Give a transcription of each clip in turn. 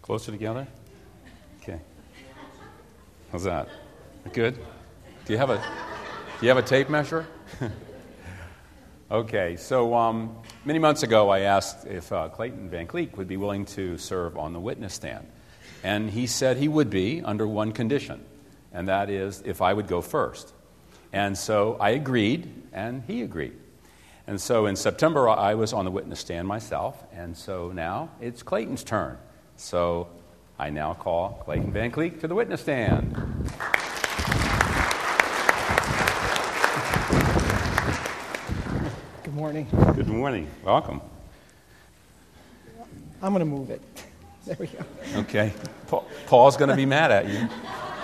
Closer together? Okay. How's that? Good? Do you have a tape measure? Okay, so many months ago I asked if Clayton Van Cleek would be willing to serve on the witness stand. And he said he would be under one condition, and that is if I would go first. And so I agreed, and he agreed. And so in September I was on the witness stand myself, and so now it's Clayton's turn. So I now call Clayton Van Cleek to the witness stand. Good morning. Good morning. Welcome. I'm going to move it. There we go. Okay. Paul's going to be mad at you.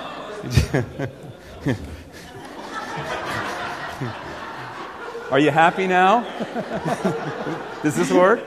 Are you happy now? Does this work?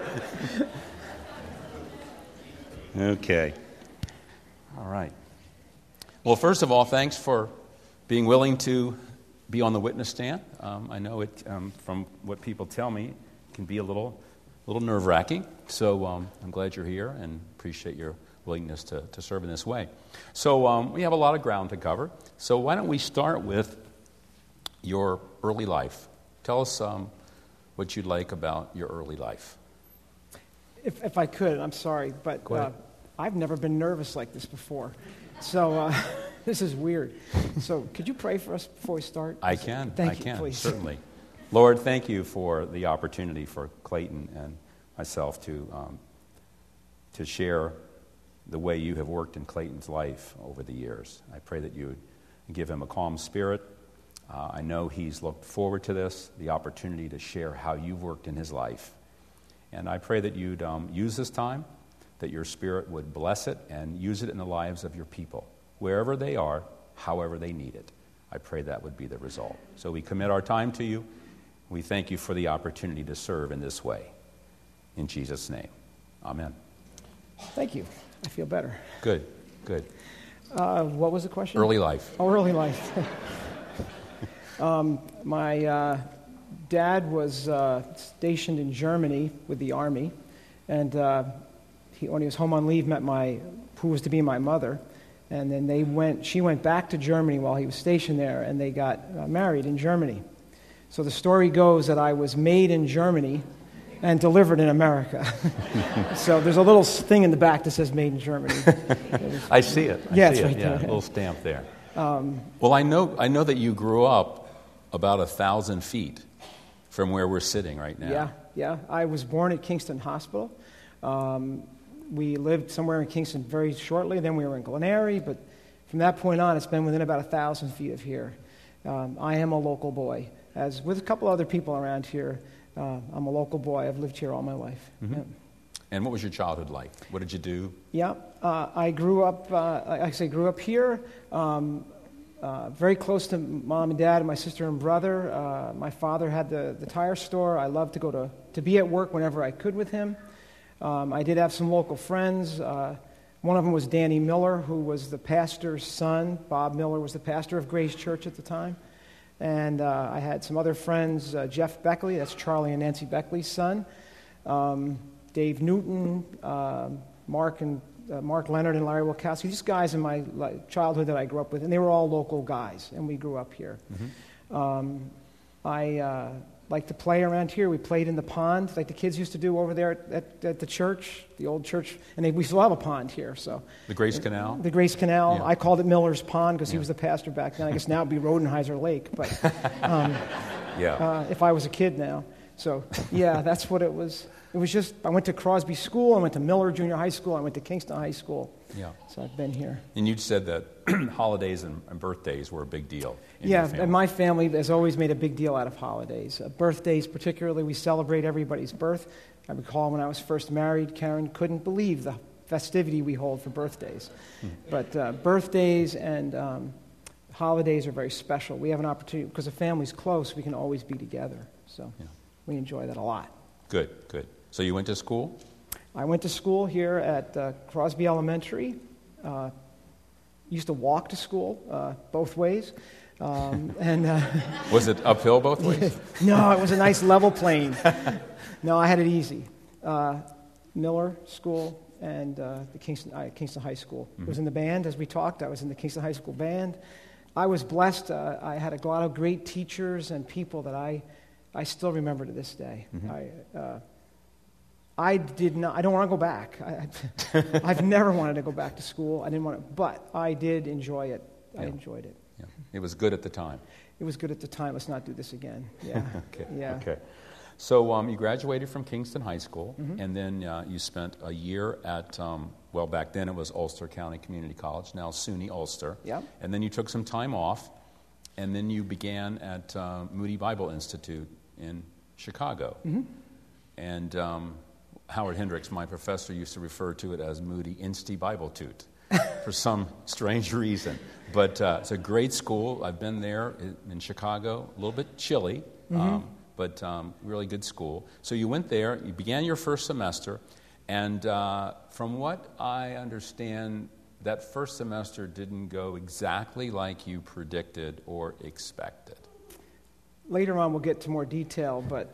Okay. All right. Well, first of all, thanks for being willing to be on the witness stand. I know it, from what people tell me, it can be a little nerve-wracking. So I'm glad you're here and appreciate your willingness to serve in this way. So we have a lot of ground to cover. So why don't we start with your early life? Tell us what you'd like about your early life. If I could, I'm sorry, but I've never been nervous like this before. So this is weird. So could you pray for us before we start? I can. Thank you, please. Certainly. Lord, thank you for the opportunity for Clayton and myself to share the way you have worked in Clayton's life over the years. I pray that you would give him a calm spirit. I know he's looked forward to this, the opportunity to share how you've worked in his life. And I pray that you'd use this time, that your Spirit would bless it and use it in the lives of your people, wherever they are, however they need it. I pray that would be the result. So we commit our time to you. We thank you for the opportunity to serve in this way. In Jesus' name, amen. Thank you. I feel better. Good. What was the question? Early life. Oh, early life. My dad was stationed in Germany with the Army, and when he was home on leave, met who was to be my mother, and then she went back to Germany while he was stationed there, and they got married in Germany. So the story goes that I was made in Germany and delivered in America. So there's a little thing in the back that says "Made in Germany." I see it. It's right there. A little stamp there. Well, I know that you grew up about 1,000 feet from where we're sitting right now. Yeah. I was born at Kingston Hospital. We lived somewhere in Kingston very shortly. Then we were in Glen Eyrie, but from that point on, it's been within about 1,000 feet of here. I am a local boy. As with a couple other people around here, I'm a local boy. I've lived here all my life. Mm-hmm. Yeah. And what was your childhood like? What did you do? Yeah, I grew up. Grew up here, very close to mom and dad and my sister and brother. My father had the tire store. I loved to go to be at work whenever I could with him. I did have some local friends. One of them was Danny Miller, who was the pastor's son. Bob Miller was the pastor of Grace Church at the time. And I had some other friends, Jeff Beckley, that's Charlie and Nancy Beckley's son, Dave Newton, Mark Leonard and Larry Wilkowski. These guys in my childhood that I grew up with, and they were all local guys, and we grew up here. Mm-hmm. I liked to play around here. We played in the pond, like the kids used to do over there at the church, the old church, and we still have a pond here. So the Grace Canal? The Grace Canal. Yeah. I called it Miller's Pond because he was the pastor back then. I guess now it would be Rodenheiser Lake, but if I was a kid now. So, yeah, that's what it was. It was just, I went to Crosby School, I went to Miller Junior High School, I went to Kingston High School. Yeah. So I've been here. And you said that holidays and birthdays were a big deal in your family. And my family has always made a big deal out of holidays. Birthdays, particularly, we celebrate everybody's birth. I recall when I was first married, Karen couldn't believe the festivity we hold for birthdays. But birthdays and holidays are very special. We have an opportunity, because the family's close, we can always be together. So we enjoy that a lot. Good. So you went to school? I went to school here at Crosby Elementary. Used to walk to school both ways. Was it uphill both ways? No, it was a nice level plane. No, I had it easy. Miller School and the Kingston High School. I was in the band, as we talked. I was in the Kingston High School band. I was blessed. I had a lot of great teachers and people that I still remember to this day. I don't want to go back. I've never wanted to go back to school. I didn't want to, but I did enjoy it. I enjoyed it. Yeah. It was good at the time. It was good at the time. Let's not do this again. Yeah. Okay. Yeah. Okay. So you graduated from Kingston High School, and then you spent a year at, back then it was Ulster County Community College, now SUNY Ulster. Yeah. And then you took some time off, and then you began at Moody Bible Institute in Chicago. And Howard Hendricks, my professor, used to refer to it as Moody Insti Bible Toot for some strange reason. But it's a great school. I've been there in Chicago, a little bit chilly, but really good school. So you went there, you began your first semester, and from what I understand, that first semester didn't go exactly like you predicted or expected. Later on, we'll get to more detail, but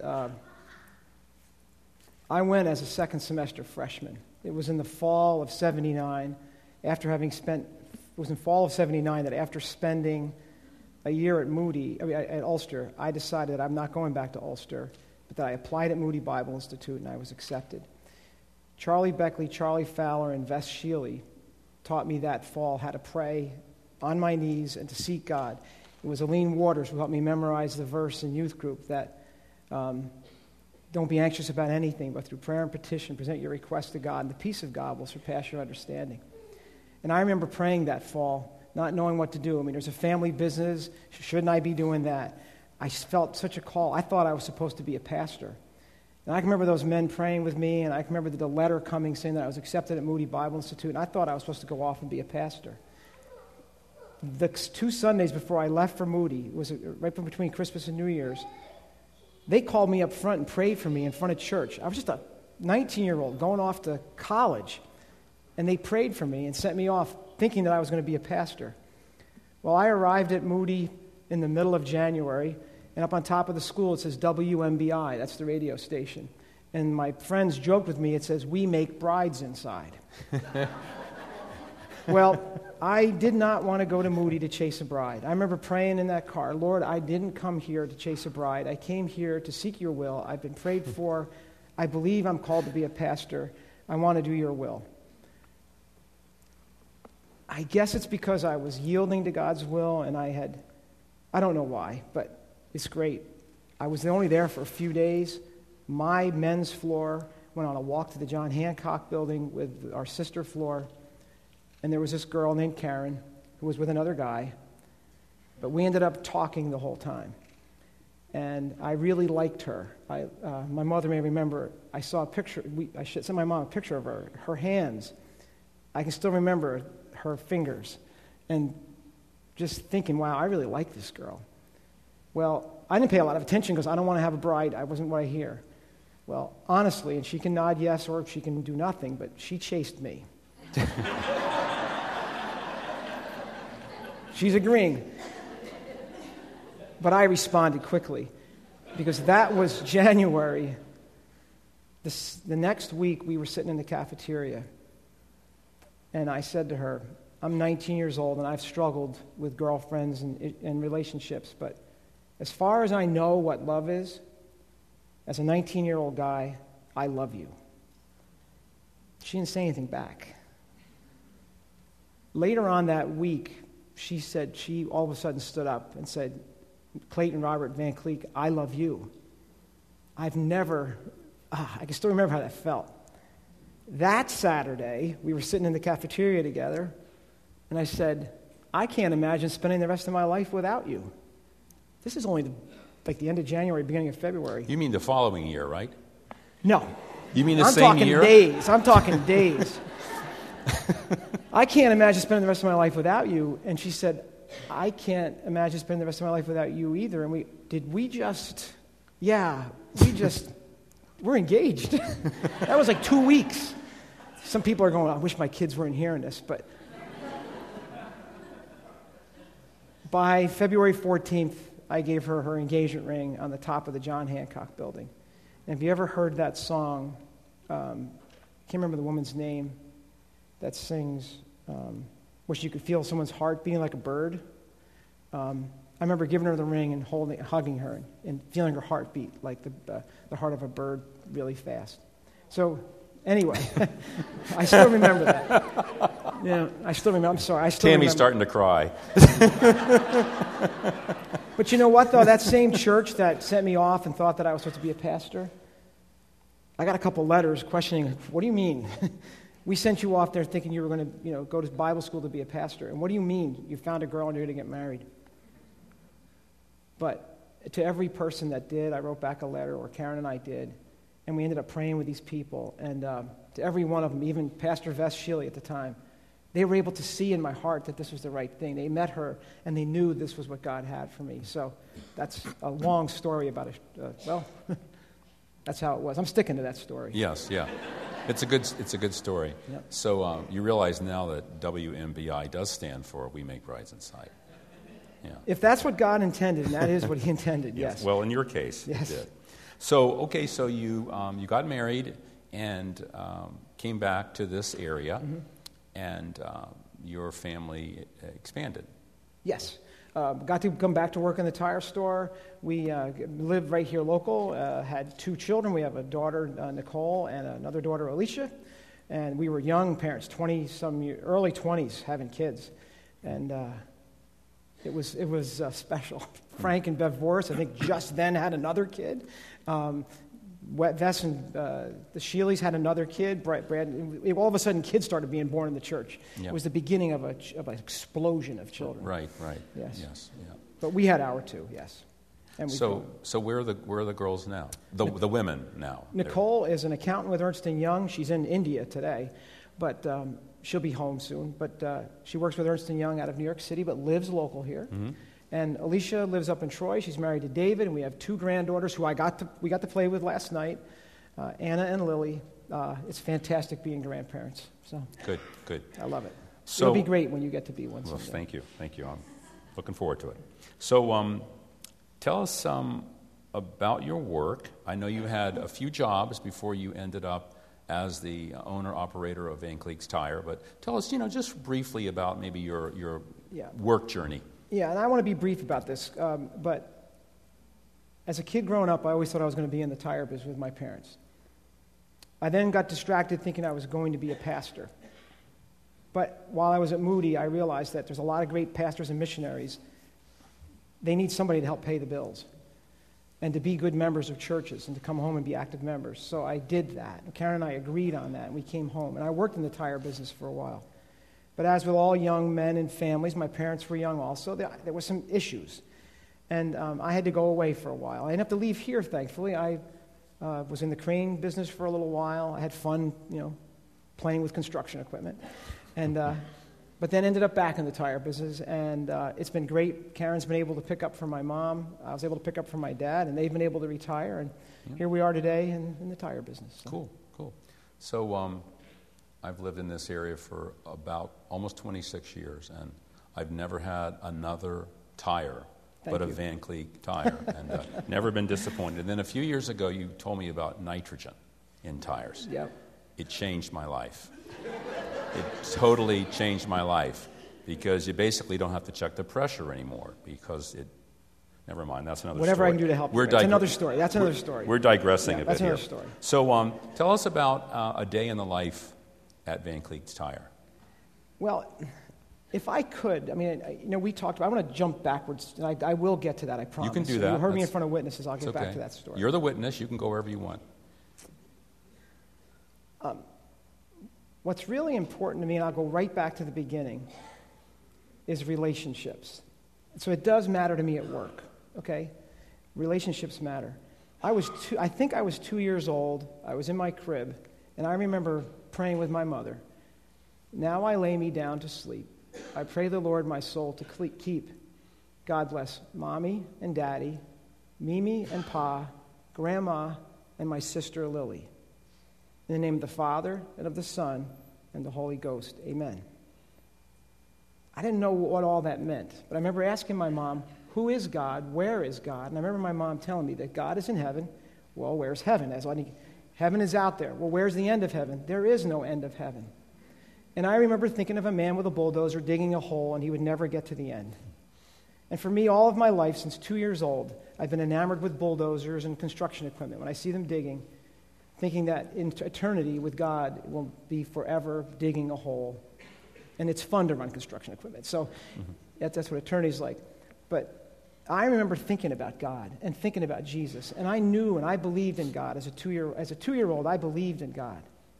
I went as a second semester freshman. It was in the fall of '79, it was in fall of '79 that after spending a year at Ulster, I decided that I'm not going back to Ulster, but that I applied at Moody Bible Institute and I was accepted. Charlie Beckley, Charlie Fowler, and Vess Sheely taught me that fall how to pray on my knees and to seek God. It was Aline Waters who helped me memorize the verse in youth group that don't be anxious about anything, but through prayer and petition, present your request to God, and the peace of God will surpass your understanding. And I remember praying that fall, not knowing what to do. I mean, there's a family business. Shouldn't I be doing that? I felt such a call. I thought I was supposed to be a pastor. And I can remember those men praying with me, and I can remember the letter coming saying that I was accepted at Moody Bible Institute, and I thought I was supposed to go off and be a pastor. The 2 Sundays before I left for Moody, it was right between Christmas and New Year's, they called me up front and prayed for me in front of church. I was just a 19-year-old going off to college, and they prayed for me and sent me off thinking that I was going to be a pastor. Well, I arrived at Moody in the middle of January, and up on top of the school it says WMBI, that's the radio station. And my friends joked with me, it says, "We make brides inside." Well, I did not want to go to Moody to chase a bride. I remember praying in that car, "Lord, I didn't come here to chase a bride. I came here to seek your will. I've been prayed for. I believe I'm called to be a pastor. I want to do your will." I guess it's because I was yielding to God's will, and I don't know why, but it's great. I was only there for a few days. My men's floor went on a walk to the John Hancock building with our sister floor, and there was this girl named Karen who was with another guy, but we ended up talking the whole time, and I really liked her. My mother may remember, I saw a picture, I sent my mom a picture of her hands. I can still remember her fingers, and just thinking, wow, I really like this girl. Well, I didn't pay a lot of attention because I don't want to have a bride. I wasn't what I hear. Well, honestly, and she can nod yes or she can do nothing, but she chased me. She's agreeing. But I responded quickly because that was January. The next week, we were sitting in the cafeteria, and I said to her, "I'm 19 years old, and I've struggled with girlfriends and relationships, but as far as I know what love is, as a 19-year-old guy, I love you." She didn't say anything back. Later on that week, she all of a sudden stood up and said, "Clayton Robert Van Cleek, I love you." I can still remember how that felt. That Saturday, we were sitting in the cafeteria together, and I said, "I can't imagine spending the rest of my life without you." This is only the end of January, beginning of February. You mean the following year, right? No. You mean the same year? I'm talking days. "I can't imagine spending the rest of my life without you." And she said, "I can't imagine spending the rest of my life without you either." And we're engaged. That was like 2 weeks. Some people are going, "I wish my kids weren't hearing this," but by February 14th, I gave her engagement ring on the top of the John Hancock building. And if you ever heard that song, can't remember the woman's name, that sings, wish you could feel someone's heart beating like a bird. I remember giving her the ring and hugging her and feeling her heart beat like the heart of a bird really fast. So anyway, I still remember that. Yeah, I still remember. I'm sorry. Tammy's starting to cry. But you know what, though? That same church that sent me off and thought that I was supposed to be a pastor, I got a couple letters questioning, what do you mean? We sent you off there thinking you were going to, go to Bible school to be a pastor. And what do you mean? You found a girl and you're going to get married. But to every person that did, I wrote back a letter, or Karen and I did, and we ended up praying with these people. And to every one of them, even Pastor Vess Sheely at the time, they were able to see in my heart that this was the right thing. They met her, and they knew this was what God had for me. So that's a long story about it. That's how it was. I'm sticking to that story. Yes, yeah. It's a good story. Yep. So you realize now that WMBI does stand for We Make Brides in Sight. Yeah. If that's what God intended, and that is what He intended, yes. Well, in your case, yes. It did. So you got married and came back to this area, and your family expanded. Yes. Got to come back to work in the tire store. We lived right here local, had 2 children. We have a daughter, Nicole, and another daughter, Alicia. And we were young parents, 20-some years, early 20s, having kids. And it was special. Frank and Bev Voris, I think, just then had another kid. Vess and the Sheelys had another kid. Brad, all of a sudden, kids started being born in the church. Yep. It was the beginning of an explosion of children. Right. Yes. Yeah. But we had our 2, yes. And so where are the girls now? The women now. Nicole is an accountant with Ernst & Young. She's in India today, but she'll be home soon. But she works with Ernst & Young out of New York City, but lives local here. Mm-hmm. And Alicia lives up in Troy. She's married to David, and we have 2 granddaughters who we got to play with last night, Anna and Lily. It's fantastic being grandparents. So good. I love it. So, it'll be great when you get to be one. Well, thank you. I'm looking forward to it. So tell us about your work. I know you had a few jobs before you ended up as the owner-operator of Van Cleek's Tire, but tell us, just briefly about maybe your work journey. Yeah, and I want to be brief about this, but as a kid growing up, I always thought I was going to be in the tire business with my parents. I then got distracted thinking I was going to be a pastor. But while I was at Moody, I realized that there's a lot of great pastors and missionaries. They need somebody to help pay the bills and to be good members of churches and to come home and be active members. So I did that. And Karen and I agreed on that, and we came home. And I worked in the tire business for a while. But as with all young men and families, my parents were young also, there were some issues. And I had to go away for a while. I didn't have to leave here, thankfully. I was in the crane business for a little while. I had fun, playing with construction equipment. And but then ended up back in the tire business. And it's been great. Karen's been able to pick up for my mom. I was able to pick up for my dad. And they've been able to retire. And here we are today in the tire business. So. Cool. So I've lived in this area for about almost 26 years, and I've never had another tire but a Van Cleek tire, and never been disappointed. And then a few years ago, you told me about nitrogen in tires. Yep. It changed my life. It totally changed my life, because you basically don't have to check the pressure anymore, because it... Never mind, that's another Whatever story. I can do to help you. That's another story. That's another story. We're digressing a bit here. That's another story. So tell us about a day in the life at Van Cleek's Tire. Well, if I could, we talked about, I want to jump backwards, and I will get to that, I promise. You can do that. You heard me in front of witnesses, I'll get back to that story. You're the witness, you can go wherever you want. What's really important to me, and I'll go right back to the beginning, is relationships. So it does matter to me at work, okay? Relationships matter. I think I was 2 years old, I was in my crib, and I remember praying with my mother, "Now I lay me down to sleep. I pray the Lord my soul to keep. God bless Mommy and Daddy, Mimi and Pa, Grandma, and my sister Lily. In the name of the Father, and of the Son, and the Holy Ghost. Amen." I didn't know what all that meant, but I remember asking my mom, who is God? Where is God? And I remember my mom telling me that God is in heaven. Well, where's heaven? Heaven is out there. Well, where's the end of heaven? There is no end of heaven. And I remember thinking of a man with a bulldozer digging a hole, and he would never get to the end. And for me, all of my life, since 2 years old, I've been enamored with bulldozers and construction equipment. When I see them digging, thinking that in eternity with God, it will be forever digging a hole. And it's fun to run construction equipment. So that's what eternity's like. But I remember thinking about God and thinking about Jesus, and I knew and I believed in God. As a two-year-old, I believed in God.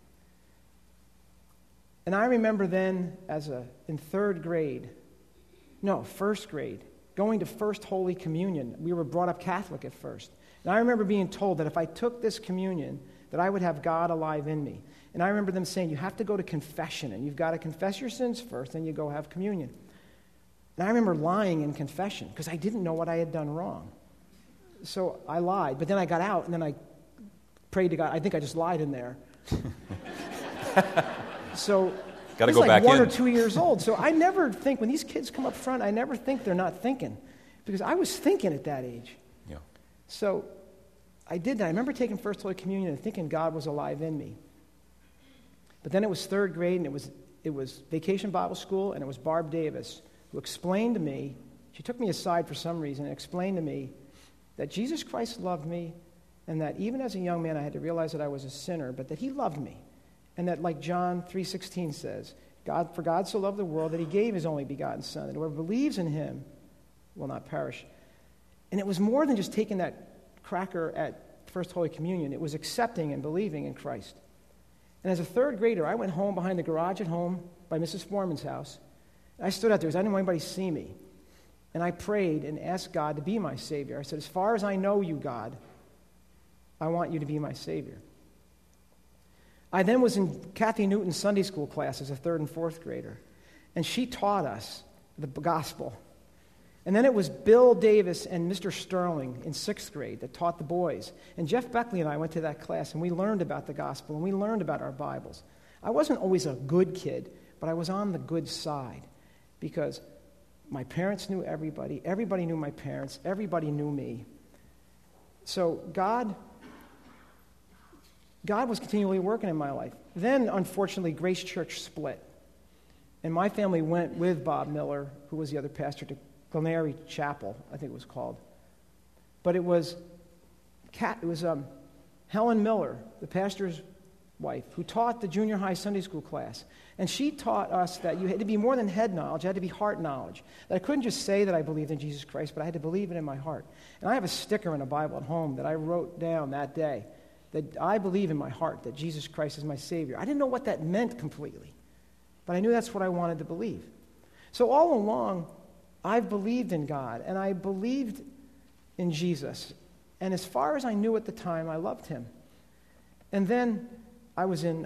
And I remember then, in first grade, going to First Holy Communion. We were brought up Catholic at first. And I remember being told that if I took this communion, that I would have God alive in me. And I remember them saying, you have to go to confession, and you've got to confess your sins first, then you go have communion. And I remember lying in confession because I didn't know what I had done wrong. So I lied, but then I got out, and then I prayed to God. I think I just lied in there. So got to I was go like back 1 in. or 2 years old. So I never think, when these kids come up front, I never think they're not thinking. Because I was thinking at that age. Yeah. So I did that. I remember taking First Holy Communion and thinking God was alive in me. But then it was third grade, and it was Vacation Bible School, and it was Barb Davis who explained to me, she took me aside for some reason and explained to me that Jesus Christ loved me, and that even as a young man I had to realize that I was a sinner, but that he loved me. And that, like John 3:16 says, for God so loved the world that he gave his only begotten Son, and whoever believes in him will not perish. And it was more than just taking that cracker at First Holy Communion. It was accepting and believing in Christ. And as a third grader, I went home behind the garage at home by Mrs. Foreman's house. I stood out there because I didn't want anybody to see me. And I prayed and asked God to be my Savior. I said, as far as I know you, God, I want you to be my Savior. I then was in Kathy Newton's Sunday school class as a third and fourth grader. And she taught us the gospel. And then it was Bill Davis and Mr. Sterling in sixth grade that taught the boys. And Jeff Beckley and I went to that class, and we learned about the gospel, and we learned about our Bibles. I wasn't always a good kid, but I was on the good side because my parents knew everybody. Everybody knew my parents. Everybody knew me. So God was continually working in my life. Then, unfortunately, Grace Church split. And my family went with Bob Miller, who was the other pastor, to Glenary Chapel, I think it was called. But it was Helen Miller, the pastor's wife, who taught the junior high Sunday school class. And she taught us that you had to be more than head knowledge, you had to be heart knowledge. That I couldn't just say that I believed in Jesus Christ, but I had to believe it in my heart. And I have a sticker in a Bible at home that I wrote down that day, that I believe in my heart that Jesus Christ is my Savior. I didn't know what that meant completely, but I knew that's what I wanted to believe. So all along, I've believed in God, and I believed in Jesus. And as far as I knew at the time, I loved him. And then I was in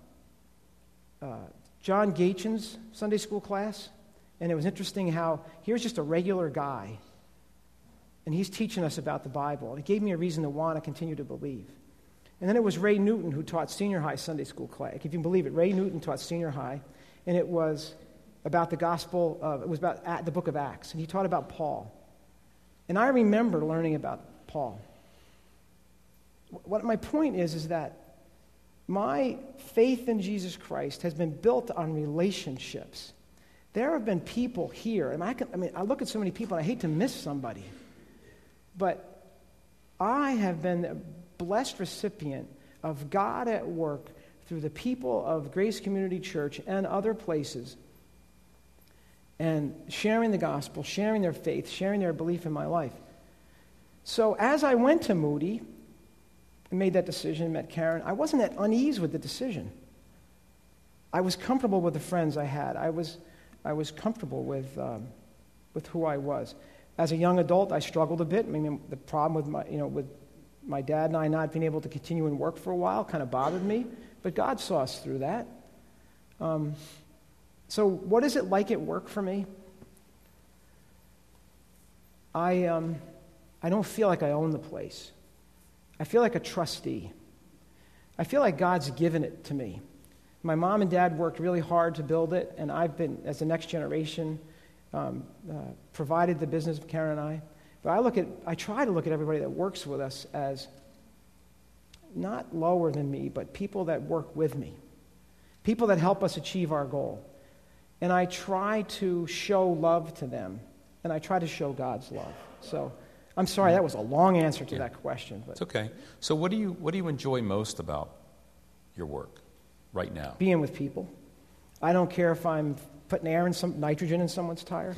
John Gaetjen's Sunday school class, and it was interesting how here's just a regular guy, and he's teaching us about the Bible. And it gave me a reason to want to continue to believe. And then it was Ray Newton who taught senior high Sunday school class. If you can believe it, Ray Newton taught senior high, and it was about the gospel, it was about the book of Acts, and he taught about Paul. And I remember learning about Paul. What my point is that my faith in Jesus Christ has been built on relationships. There have been people here, and I look at so many people, and I hate to miss somebody, but I have been a blessed recipient of God at work through the people of Grace Community Church and other places, and sharing the gospel, sharing their faith, sharing their belief in my life. So as I went to Moody and made that decision, met Karen, I wasn't at unease with the decision. I was comfortable with the friends I had. I was comfortable with who I was. As a young adult, I struggled a bit. I mean, the problem with my dad and I not being able to continue and work for a while kind of bothered me, but God saw us through that. So what is it like at work for me? I don't feel like I own the place. I feel like a trustee. I feel like God's given it to me. My mom and dad worked really hard to build it, and I've been, as the next generation, provided the business of Karen and I. But I try to look at everybody that works with us as not lower than me, but people that work with me, people that help us achieve our goal. And I try to show love to them, and I try to show God's love. So I'm sorry, that was a long answer to that question. But it's okay. So what do you enjoy most about your work right now? Being with people. I don't care if I'm putting nitrogen in someone's tire.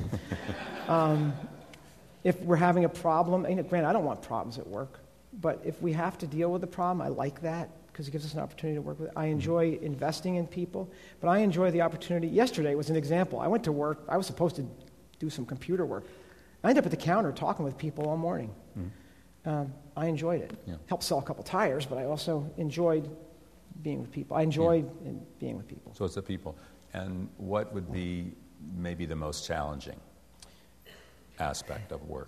If we're having a problem, granted, I don't want problems at work, but if we have to deal with the problem, I like that because it gives us an opportunity to work with it. I enjoy investing in people, but I enjoy the opportunity. Yesterday was an example. I went to work. I was supposed to do some computer work. I ended up at the counter talking with people all morning. I enjoyed it. Yeah. Helped sell a couple tires, but I also enjoyed being with people. I enjoyed being with people. So it's the people. And what would be maybe the most challenging aspect of work?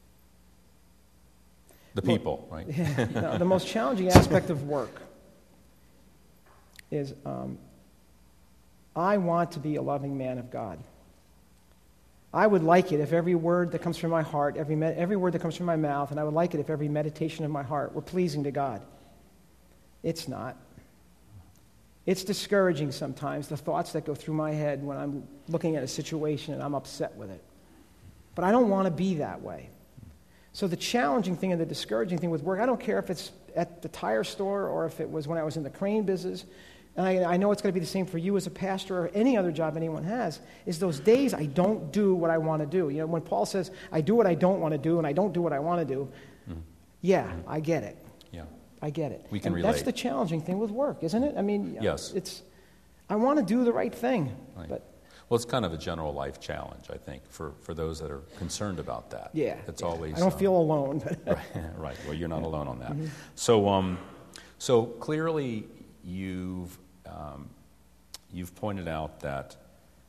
The people, right? Yeah, no, the most challenging aspect of work is I want to be a loving man of God. I would like it if every word that comes from my heart, every word that comes from my mouth, and I would like it if every meditation of my heart were pleasing to God. It's not. It's discouraging sometimes, the thoughts that go through my head when I'm looking at a situation and I'm upset with it. But I don't want to be that way. So the challenging thing and the discouraging thing with work, I don't care if it's at the tire store or if it was when I was in the crane business, and I know it's going to be the same for you as a pastor or any other job anyone has, is those days I don't do what I want to do. You know, when Paul says, I do what I don't want to do and I don't do what I want to do, I get it. Yeah. I get it. We can and relate. That's the challenging thing with work, isn't it? I mean, yes. I want to do the right thing. Right. But well, it's kind of a general life challenge, I think, for those that are concerned about that. Yeah. It's always. I don't feel alone. Right. Well, you're not alone on that. Mm-hmm. So clearly, you've pointed out that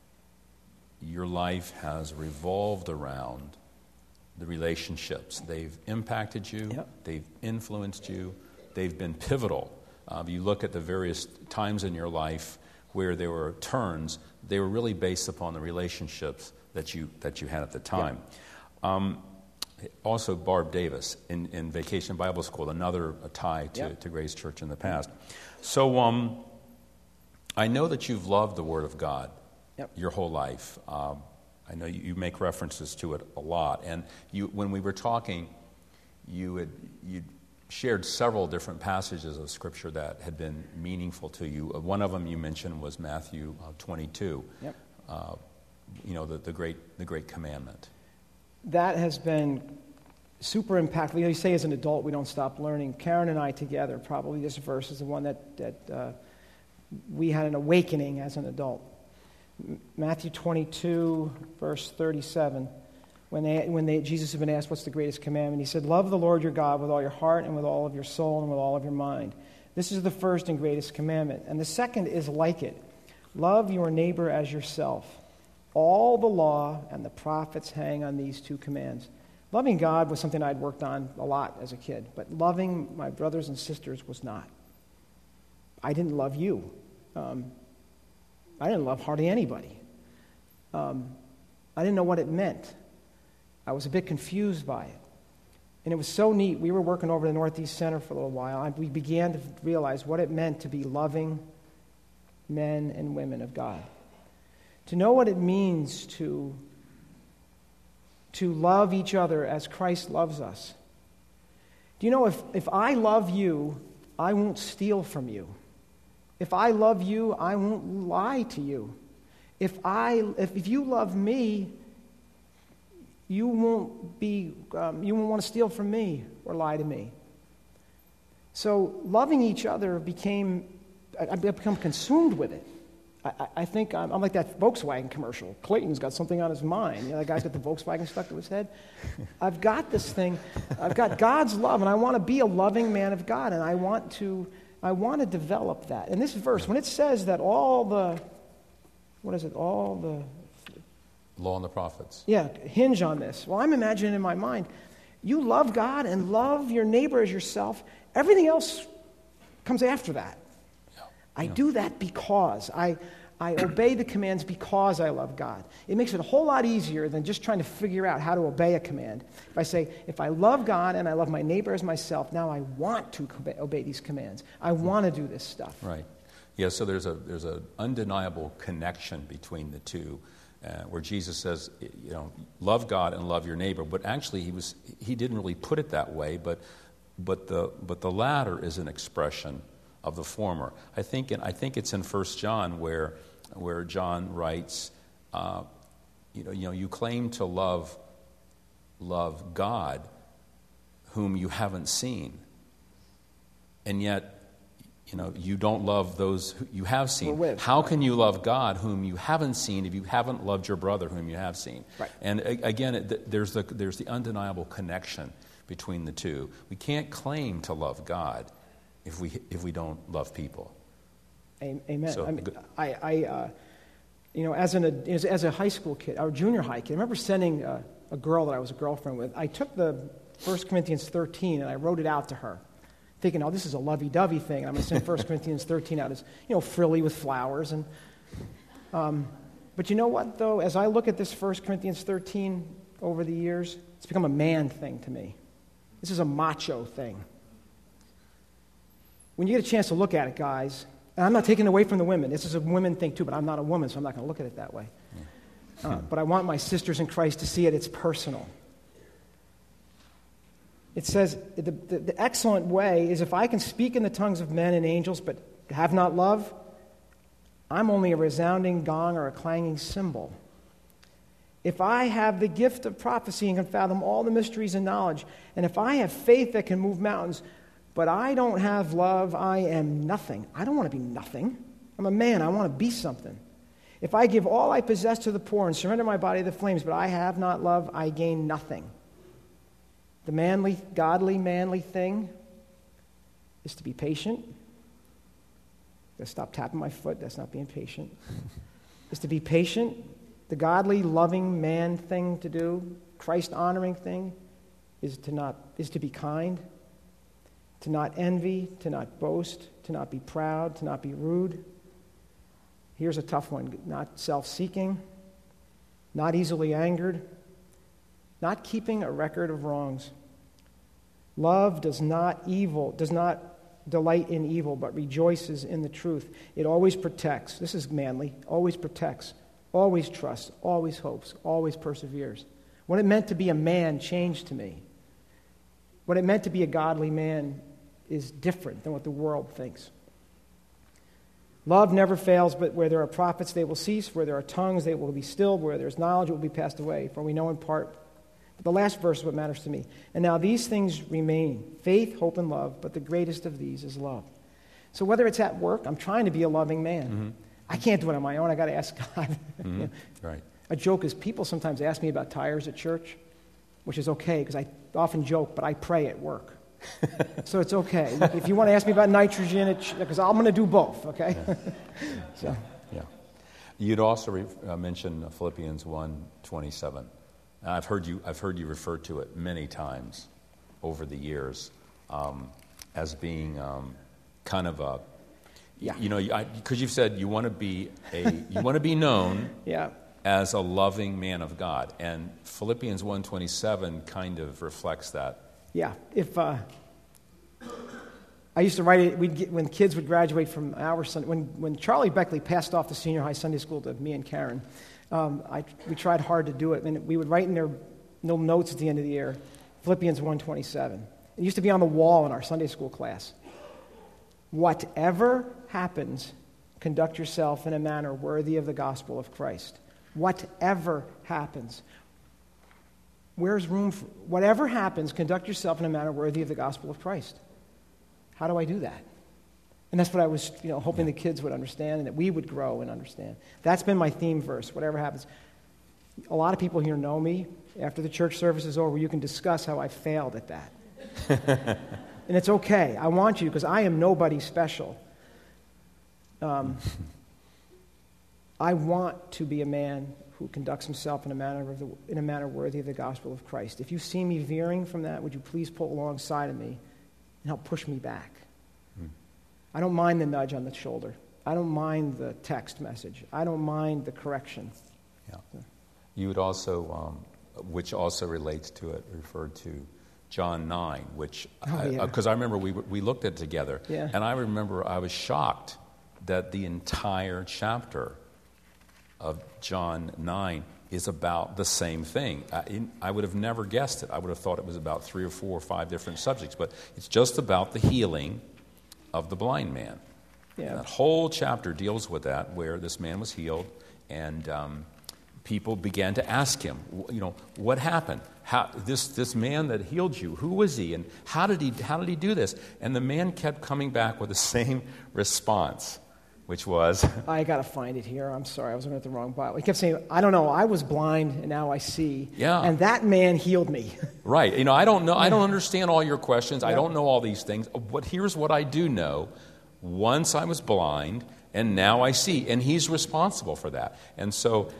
your life has revolved around the relationships. They've impacted you. Yep. They've influenced you. They've been pivotal. You look at the various times in your life where there were turns. They were really based upon the relationships that you had at the time. Yep. Also, Barb Davis in Vacation Bible School, another tie to Grace Church in the past. So I know that you've loved the Word of God your whole life. I know you make references to it a lot. And when we were talking, you shared several different passages of Scripture that had been meaningful to you. One of them you mentioned was Matthew 22. Yep. The great commandment. That has been super impactful. You say as an adult we don't stop learning. Karen and I together, probably this verse is the one that we had an awakening as an adult. Matthew 22, verse 37, when Jesus had been asked, what's the greatest commandment? He said, love the Lord your God with all your heart and with all of your soul and with all of your mind. This is the first and greatest commandment. And the second is like it. Love your neighbor as yourself. All the law and the prophets hang on these two commands. Loving God was something I'd worked on a lot as a kid, but loving my brothers and sisters was not. I didn't love you. I didn't love hardly anybody. I didn't know what it meant. I was a bit confused by it. And it was so neat. We were working over the Northeast Center for a little while. We began to realize what it meant to be loving men and women of God. To know what it means to love each other as Christ loves us. Do you know, if I love you, I won't steal from you. If I love you, I won't lie to you. If you love me, you won't want to steal from me or lie to me. So loving each other I've become consumed with it. I think I'm like that Volkswagen commercial. Clayton's got something on his mind. You know, that guy's got the Volkswagen stuck to his head. I've got this thing. I've got God's love, and I want to be a loving man of God, and I want to develop that. And this verse, when it says that all the law and the prophets. Yeah, hinge on this. Well, I'm imagining in my mind, you love God and love your neighbor as yourself. Everything else comes after that. I do that because I obey the commands because I love God. It makes it a whole lot easier than just trying to figure out how to obey a command. If I say, if I love God and I love my neighbor as myself, now I want to obey these commands. I want to do this stuff. Right. Yeah, so there's an undeniable connection between the two, where Jesus says, love God and love your neighbor. But actually, he didn't really put it that way. But the latter is an expression of the former. I think it's in 1 John where John writes, you claim to love God, whom you haven't seen, and yet you don't love those who you have seen. How can you love God whom you haven't seen if you haven't loved your brother whom you have seen? Right. And again, there's the undeniable connection between the two. We can't claim to love God if we don't love people. Amen. So, as a high school kid, or junior high kid, I remember sending a girl that I was a girlfriend with. I took the 1 Corinthians 13 and I wrote it out to her, thinking, this is a lovey-dovey thing. I'm going to send 1 Corinthians 13 out as, frilly with flowers. And but you know what, though? As I look at this 1 Corinthians 13 over the years, it's become a man thing to me. This is a macho thing. When you get a chance to look at it, guys, and I'm not taking it away from the women. This is a women thing, too, but I'm not a woman, so I'm not going to look at it that way. But I want my sisters in Christ to see it. It's personal. It says, the excellent way is if I can speak in the tongues of men and angels but have not love, I'm only a resounding gong or a clanging cymbal. If I have the gift of prophecy and can fathom all the mysteries and knowledge, and if I have faith that can move mountains, but I don't have love, I am nothing. I don't want to be nothing. I'm a man. I want to be something. If I give all I possess to the poor and surrender my body to the flames, but I have not love, I gain nothing. The godly, manly thing is to be patient. I'm going to stop tapping my foot. That's not being patient. Is to be patient. The godly, loving man thing to do, Christ-honoring thing, is to be kind, to not envy, to not boast, to not be proud, to not be rude. Here's a tough one. Not self-seeking, not easily angered, not keeping a record of wrongs. Love does not delight in evil, but rejoices in the truth. It always protects. This is manly. Always protects. Always trusts. Always hopes. Always perseveres. What it meant to be a man changed to me. What it meant to be a godly man is different than what the world thinks. Love never fails, but where there are prophets, they will cease. Where there are tongues, they will be stilled. Where there is knowledge, it will be passed away. For we know in part. But the last verse is what matters to me. And now these things remain: faith, hope, and love. But the greatest of these is love. So whether it's at work, I'm trying to be a loving man. Mm-hmm. I can't do it on my own. I got to ask God. Mm-hmm. Right. A joke is people sometimes ask me about tires at church, which is okay because I often joke, but I pray at work. So it's okay. If you want to ask me about nitrogen, because I'm going to do both, okay? Yeah. Yeah. You'd also mention Philippians 1:27. I've heard you refer to it many times over the years as being kind of a, because you've said you want to be known as a loving man of God, and Philippians 1:27 kind of reflects that. Yeah, if I used to write it, when kids would graduate from our Sunday, when Charlie Beckley passed off the senior high Sunday school to me and Karen, we tried hard to do it, and we would write in their little notes at the end of the year, Philippians 1:27. It used to be on the wall in our Sunday school class. Whatever happens, conduct yourself in a manner worthy of the gospel of Christ. Whatever happens. Where's room for whatever happens, conduct yourself in a manner worthy of the gospel of Christ. How do I do that? And that's what I was, hoping the kids would understand and that we would grow and understand. That's been my theme verse, whatever happens. A lot of people here know me. After the church service is over, you can discuss how I failed at that. And it's okay. I want you, because I am nobody special. I want to be a man who conducts himself in a manner worthy of the gospel of Christ. If you see me veering from that, would you please pull alongside of me and help push me back? I don't mind the nudge on the shoulder. I don't mind the text message. I don't mind the correction. Yeah. You would also, which also relates to it, referred to John 9, which, because I remember we looked at it together, and I remember I was shocked that the entire chapter of John 9 is about the same thing. I would have never guessed it. I would have thought it was about 3 or 4 or 5 different subjects, but it's just about the healing of the blind man. Yeah. That whole chapter deals with that, where this man was healed, and people began to ask him, what happened? How this man that healed you, who was he, and how did he do this? And the man kept coming back with the same response, which was, I got to find it here. I'm sorry, I was looking at the wrong Bible. He kept saying, I don't know, I was blind and now I see. Yeah. And that man healed me. Right. I don't know. I don't understand all your questions. I don't know all these things. But here's what I do know. Once I was blind, and now I see. And he's responsible for that. And so,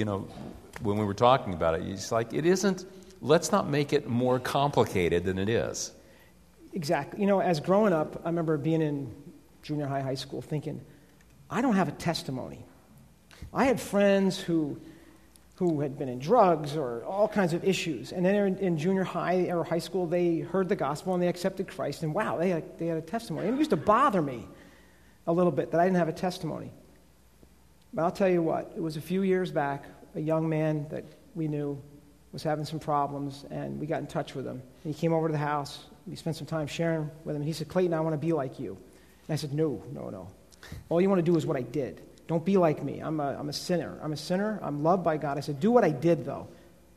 when we were talking about it, it's like, it isn't, let's not make it more complicated than it is. Exactly. As growing up, I remember being in junior high school thinking, I don't have a testimony. I had friends who had been in drugs or all kinds of issues. And then in junior high or high school, they heard the gospel and they accepted Christ. And wow, they had a testimony. And it used to bother me a little bit that I didn't have a testimony. But I'll tell you what, it was a few years back, a young man that we knew was having some problems, and we got in touch with him. And he came over to the house. We spent some time sharing with him. And he said, Clayton, I want to be like you. And I said, no. All you want to do is what I did. Don't be like me. I'm a sinner. I'm loved by God. I said, do what I did, though.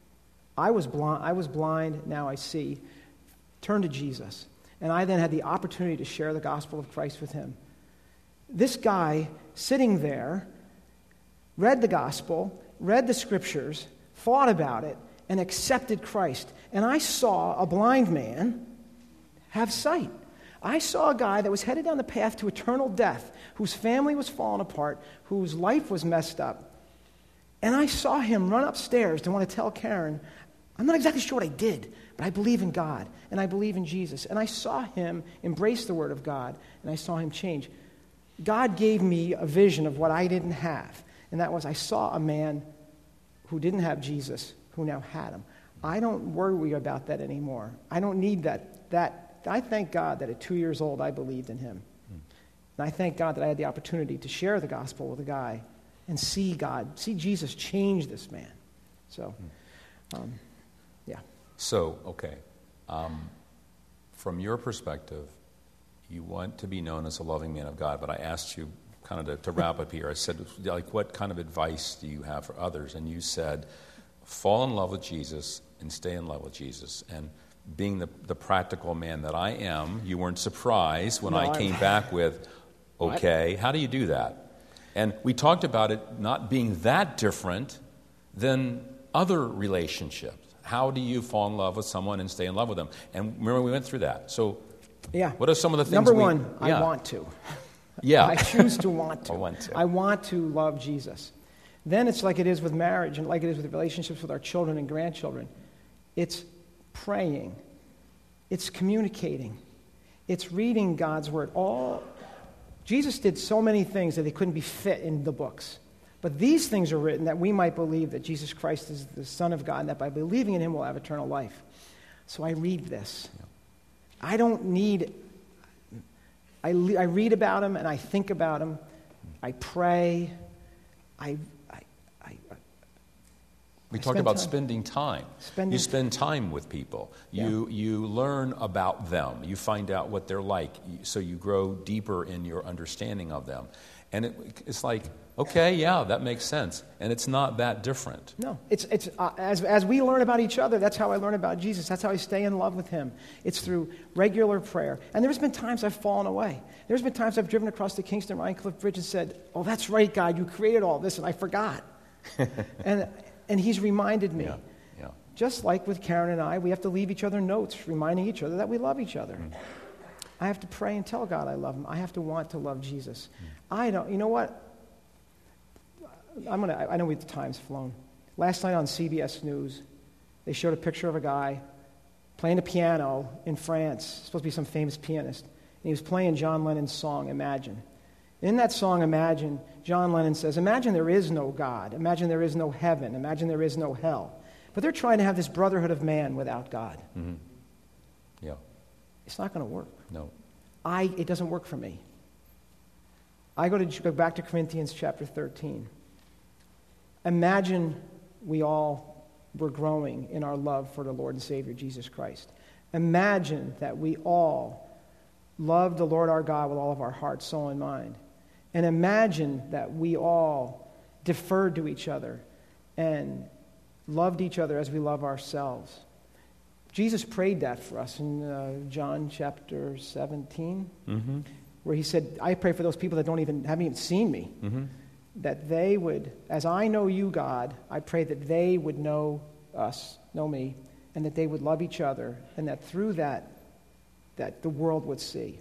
I was blind. Now I see. Turn to Jesus. And I then had the opportunity to share the gospel of Christ with him. This guy sitting there read the gospel, read the scriptures, thought about it, and accepted Christ. And I saw a blind man have sight. I saw a guy that was headed down the path to eternal death, whose family was falling apart, whose life was messed up. And I saw him run upstairs to want to tell Karen, I'm not exactly sure what I did, but I believe in God, and I believe in Jesus. And I saw him embrace the Word of God, and I saw him change. God gave me a vision of what I didn't have, and that was I saw a man who didn't have Jesus, who now had him. I don't worry about that anymore. I don't need that. I thank God that at 2 years old I believed in him. And I thank God that I had the opportunity to share the gospel with a guy and see Jesus change this man. So, yeah. So, okay. From your perspective, you want to be known as a loving man of God, but I asked you kind of to wrap up here. I said, what kind of advice do you have for others? And you said, fall in love with Jesus and stay in love with Jesus. And being the practical man that I am, you weren't surprised when I came back with, okay, how do you do that? And we talked about it not being that different than other relationships. How do you fall in love with someone and stay in love with them? And remember, we went through that. So what are some of the things Number one, I want to. Yeah. I choose to want to. I want to love Jesus. Then it's like it is with marriage and like it is with relationships with our children and grandchildren. It's praying. It's communicating. It's reading God's Word. Jesus did so many things that they couldn't be fit in the books. But these things are written that we might believe that Jesus Christ is the Son of God and that by believing in him we'll have eternal life. So I read this. I don't need... I read about him and I think about him. I pray. We talked about spending time. You spend time with people. Yeah. You learn about them. You find out what they're like. So you grow deeper in your understanding of them. And it's like, okay, yeah, that makes sense. And it's not that different. No, it's as we learn about each other, that's how I learn about Jesus. That's how I stay in love with him. It's through regular prayer. And there's been times I've fallen away. There's been times I've driven across the Kingston Rhine Cliff Bridge and said, oh, that's right, God, you created all this, and I forgot. And he's reminded me. Yeah. Just like with Karen and I, we have to leave each other notes reminding each other that we love each other. Mm. I have to pray and tell God I love him. I have to want to love Jesus. You know what? I know the time's flown. Last night on CBS News, they showed a picture of a guy playing the piano in France. Supposed to be some famous pianist. And he was playing John Lennon's song, Imagine. In that song, Imagine, John Lennon says, imagine there is no God. Imagine there is no heaven. Imagine there is no hell. But they're trying to have this brotherhood of man without God. Mm-hmm. Yeah. It's not going to work. No. It doesn't work for me. I go back to Corinthians chapter 13. Imagine we all were growing in our love for the Lord and Savior, Jesus Christ. Imagine that we all loved the Lord our God with all of our heart, soul, and mind. And imagine that we all deferred to each other and loved each other as we love ourselves. Jesus prayed that for us in John chapter 17, Mm-hmm. where he said, I pray for those people that haven't even seen me, Mm-hmm. that they would, as I know you, God, I pray that they would know us, know me, and that they would love each other, and that through that the world would see.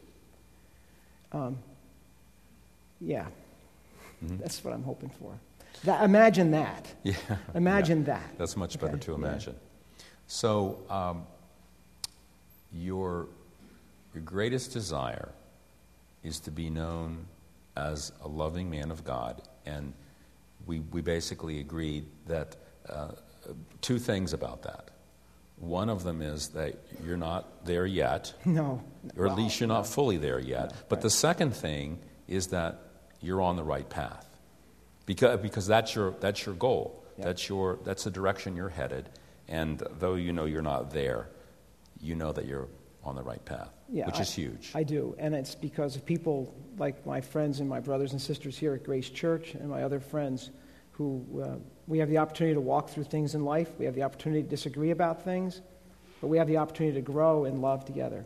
Yeah, Mm-hmm. that's what I'm hoping for. Imagine that. Yeah. Imagine Yeah. that. That's much better Okay, to yeah. imagine. So, your greatest desire is to be known as a loving man of God, and we basically agreed that two things about that. One of them is that you're not there yet, No. or at least you're not fully there yet. No, But right. the second thing is that you're on the right path, because that's your goal. Yeah. That's the direction you're headed. And though you know you're not there, you know that you're on the right path, which is huge. I do, and it's because of people like my friends and my brothers and sisters here at Grace Church and my other friends who we have the opportunity to walk through things in life. We have the opportunity to disagree about things, but we have the opportunity to grow and love together.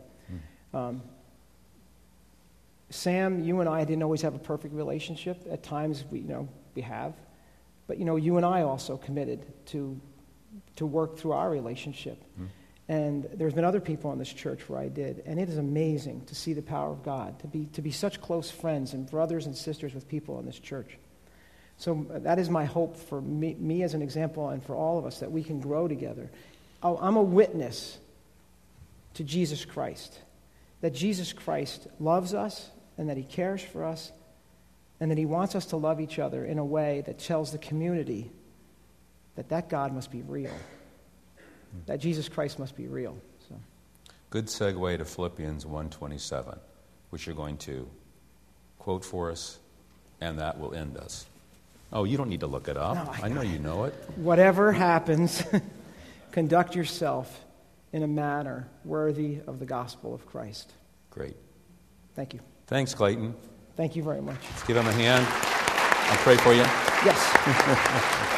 Sam, you and I didn't always have a perfect relationship. At times, we have. But, you and I also committed to work through our relationship. And there's been other people in this church where I did. And it is amazing to see the power of God, to be such close friends and brothers and sisters with people in this church. So that is my hope for me as an example and for all of us, that we can grow together. I'm a witness to Jesus Christ, that Jesus Christ loves us and that he cares for us and that he wants us to love each other in a way that tells the community that God must be real, that Jesus Christ must be real. So, Good segue to Philippians 1:27, which you're going to quote for us, and that will end us. Oh, you don't need to look it up. No, I know you know it. whatever happens, conduct yourself in a manner worthy of the gospel of Christ. Great. Thank you. Thanks, Clayton. Thank you very much. Let's give him a hand. I'll pray for you. Yes.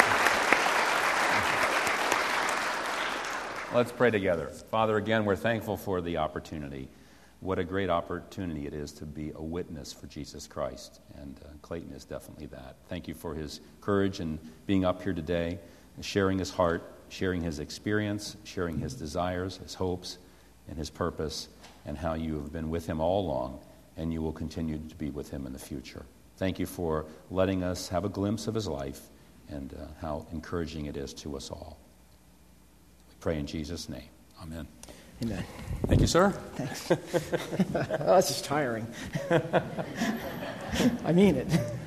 Let's pray together. Father, again, we're thankful for the opportunity. What a great opportunity it is to be a witness for Jesus Christ. And Clayton is definitely that. Thank you for his courage in being up here today, sharing his heart, sharing his experience, sharing his desires, his hopes, and his purpose, and how you have been with him all along, and you will continue to be with him in the future. Thank you for letting us have a glimpse of his life and how encouraging it is to us all. We pray in Jesus' name. Amen. Amen. Thank you, sir. Thanks. Oh, that's just tiring. I mean it.